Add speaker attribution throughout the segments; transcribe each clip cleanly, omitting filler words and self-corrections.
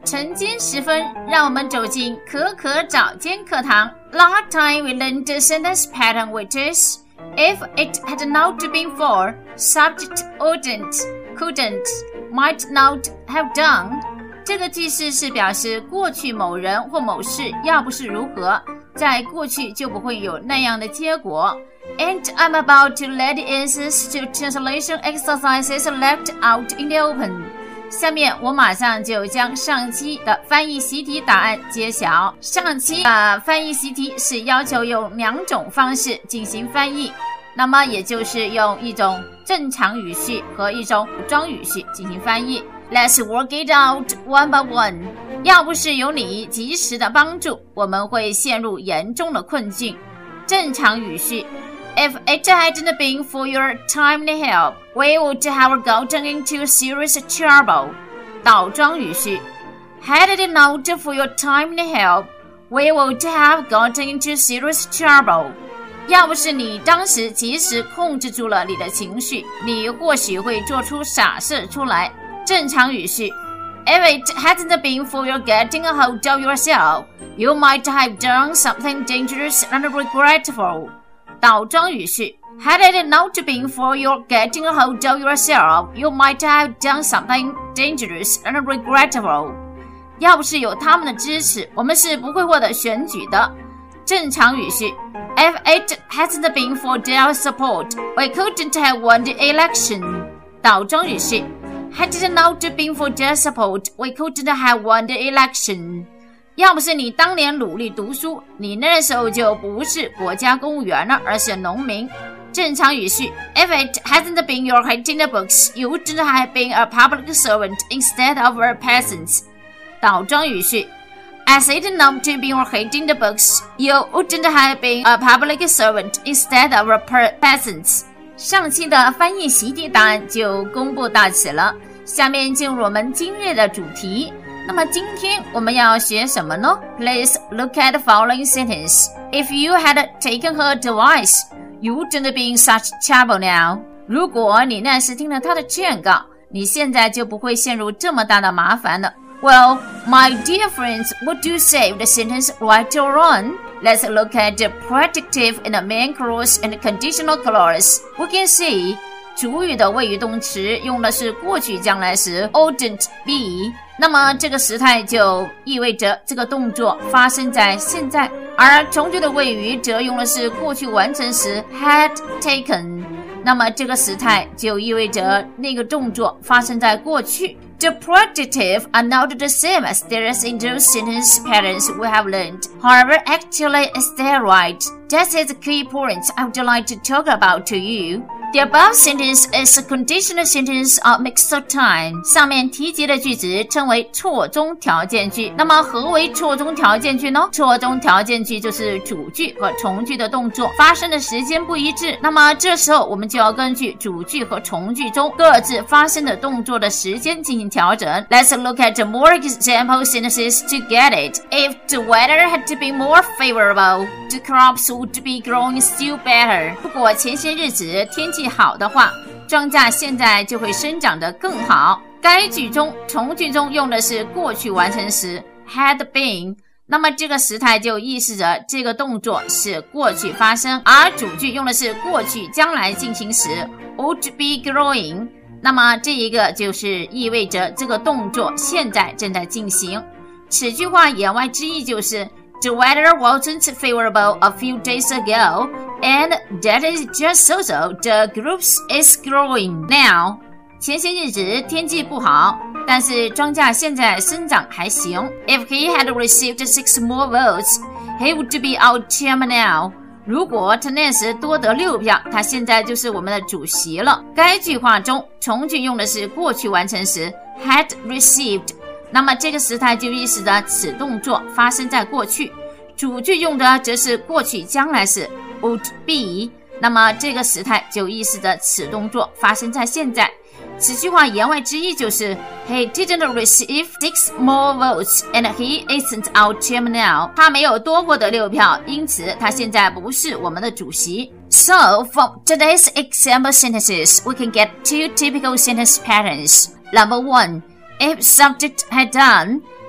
Speaker 1: 晨间时分，让我们走进可可早间课堂。Last time we learned the sentence pattern which is if it had not been for, subject wouldn't, couldn't, might not have done。这个句式是表示过去某人或某事要不是如何，在过去就不会有那样的结果。And I'm about to let the answers to translation exercises left out in the open。下面我马上就将上期的翻译习题答案揭晓。上期的翻译习题是要求用2种方式进行翻译，那么也就是用一种正常语序和一种补装语序进行翻译。Let's work it out one by one。要不是有你及时的帮助，我们会陷入严重的困境。正常语序，If it hadn't been for your timely help, we would have gotten into serious trouble. 倒装语序 Had it not for your timely help, we would have gotten into serious trouble. 要不是你当时及时控制住了你的情绪，你或许会做出傻事出来。正常语序 If it hadn't been for your getting a hold of yourself, you might have done something dangerous and regretful.倒装语序 Had it not been for your getting a hold of yourself, you might have done something dangerous and regretful. 要不是有他们的支持，我们是不会获得选举的。正常语序 If it hasn't been for their support, we couldn't have won the election. 倒装语序 Had it not been for their support, we couldn't have won the election.要不是你当年努力读书，你那时候就不是国家公务员了，而是农民。正常语序 If it hasn't been your hating the books, you wouldn't have been a public servant instead of a peasant. 倒装语序 As it not been your hating the books, you wouldn't have been a public servant instead of a peasant. 上期的翻译习题答案就公布到此了，下面进入我们今日的主题。那么今天我们要学什么呢？ Please look at the following sentence. If you had taken her advice, you wouldn't be in such trouble now. 如果你那时听了她的劝告，你现在就不会陷入这么大的麻烦了。Well, my dear friends, what do you say with the sentence right or wrong? Let's look at the predictive and the main clause and the conditional clause. We can see 主语的谓语动词用的是过去将来时 wouldn't be， 那么这个时态就意味着这个动作发生在现在，而从句的谓语则用的是过去完成时 had taken， 那么这个时态就意味着那个动作发生在过去。The predictive are not the same as there is in those sentence patterns we have learned. However, actually, is that right? That is the key point I would like to talk about to you.The above sentence is a conditional sentence of mixed time. 上面提及的句子称为错综条件句。那么何为错综条件句呢？错综条件句就是主句和从句的动作发生的时间不一致。那么这时候我们就要根据主句和从句中各自发生的动作的时间进行调整。Let's look at more example sentences to get it. If the weather had been more favorable, the crops would be growing still better. 如果前些日子天气好的话，庄稼现在就会生长得更好。该句中从句中用的是过去完成时 had been， 那么这个时态就意示着这个动作是过去发生，而主句用的是过去将来进行时 would be growing， 那么这一个就是意味着这个动作现在正在进行。此句话言外之意就是The weather wasn't favorable a few days ago, and that is just so. The groups is growing now. 前些日子天气不好，但是庄稼现在生长还行。If he had received 6 more votes, he would be our chairman now. 如果他那时多得6票，他现在就是我们的主席了。该句话中从句用的是过去完成时 had received，那么这个时态就意示着此动作发生在过去，主句用的则是过去将来时 would be， 那么这个时态就意示着此动作发生在现在。此句话言外之意就是 He didn't receive 6 more votes and he isn't our chairman now. 他没有多获得6票，因此他现在不是我们的主席。So, from today's example sentences, we can get 2 typical sentence patterns. Number 1, if subject had done,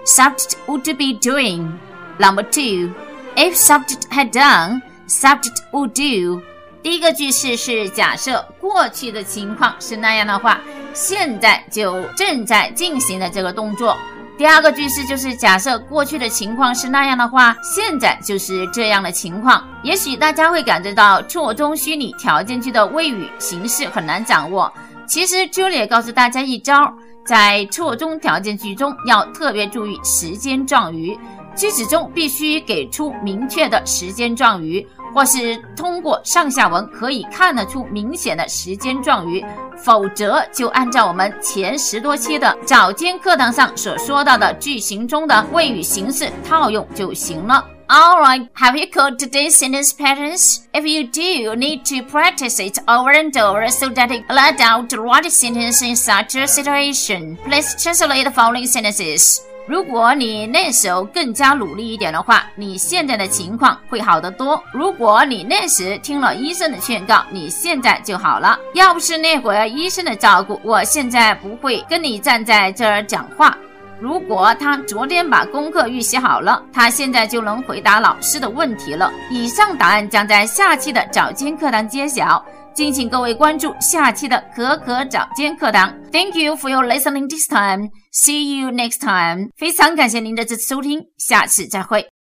Speaker 1: subject would be doing. Number 2, if subject had done, subject would do. 第一个句式是假设过去的情况是那样的话，现在就正在进行的这个动作。第二个句式就是假设过去的情况是那样的话，现在就是这样的情况。也许大家会感觉到错综虚拟条件句的谓语形式很难掌握，其实 Julia 告诉大家一招，在错综条件句中要特别注意时间状语，句子中必须给出明确的时间状语，或是通过上下文可以看得出明显的时间状语，否则就按照我们前10多期的早间课堂上所说到的句型中的谓语形式套用就行了。Alright, have you caught today's sentence patterns? If you do, you need to practice it over and over so that you learn how to write a sentence in such a situation. Please translate the following sentences.如果你那时候更加努力一点的话，你现在的情况会好得多。如果你那时听了医生的劝告，你现在就好了。要不是那会儿医生的照顾，我现在不会跟你站在这儿讲话。如果他昨天把功课预习好了，他现在就能回答老师的问题了。以上答案将在下期的早间课堂揭晓。敬请各位关注下期的可可早间课堂。Thank you for your listening this time. See you next time. 非常感谢您的这次收听，下次再会。